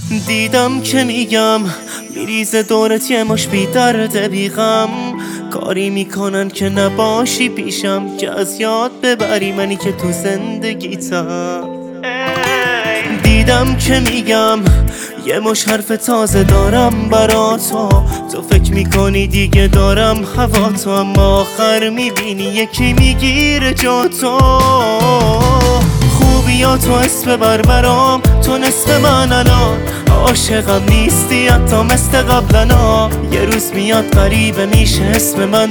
دیدم که میگم میریزه دورت یه مش بی درد بیغم، کاری میکنن که نباشی پیشم، که از یاد ببری منی که تو زندگیتم. دیدم که میگم یه مش حرف تازه دارم برا تو فکر میکنی دیگه دارم هوا تو، اما آخر میبینی یکی میگیره جا تو. خوبیا تو اسم بر برام، تو نصف من الان، عاشقم نیستی حتی مثل قبلنا. یه روز میاد غریبه میشه اسم من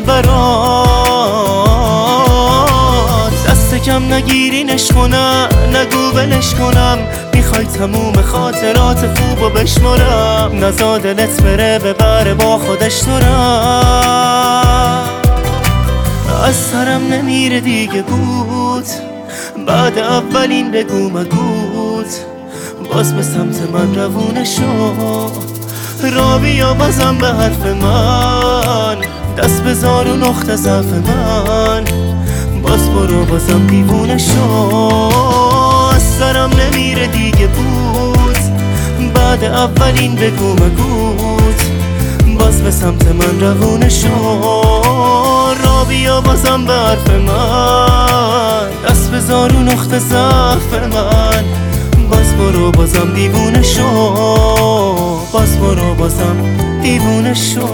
برات. دست کم نگیرینش کنم، نگو ولش کنم، میخوای تموم خاطرات خوبو بشمرم، نزا دلت بره ببره با خودش تو رم. از سرم نمیره دیگه بود، بعد اولین بگو مگوت، باز به سمت من روونه شو. را بیا بازم به حرف من، دست بذار و نقطه ضعف من، باز برو بازم دیوونه شو. از سرم نمیره دیگه بود، بعد اولین بگو مگوت، باز به سمت من روونه شو. را بیا بازم به حرف من، دست بذار و نقطه ضعف من، باز برو بازم دیوونه شو، باز برو بازم دیوونه شو.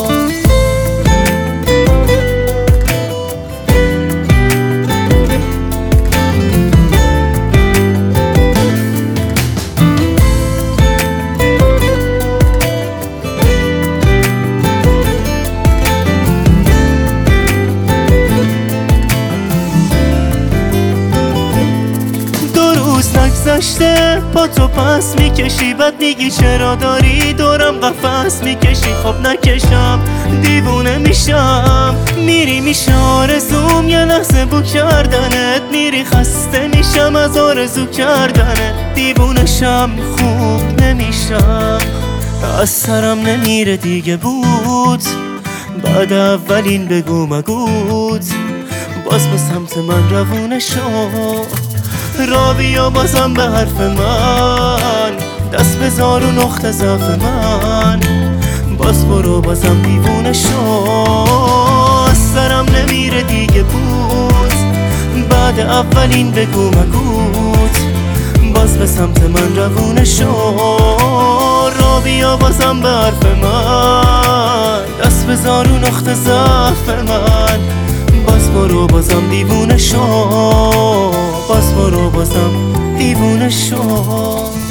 نگذشته با تو پس میکشی، بعد میگی چرا داری دورم قفس میکشی. خب نکشم دیوونه میشم، میری میشه آرزوم یه لحظه بو کردنت، میری خسته میشم از آرزو کردنت. دیوونشم خوب نمیشم، از سرم نمیره دیگه بود، بعد اولین بگو مگوت، باز به سمت من روونه شو. را بیا بازم به حرف من، دست بذار و نقطه ضعف من، باز برو بازم دیوونه شو. از سرم نمیره دیگه بود، بعد اولین بگو مگوت، باز به سمت من روونه شو. را بیا بازم به حرف من، دست بذار و نقطه ضعف من، باز برو بازم دیوونه شو، باز برو بازم دیوونه شو.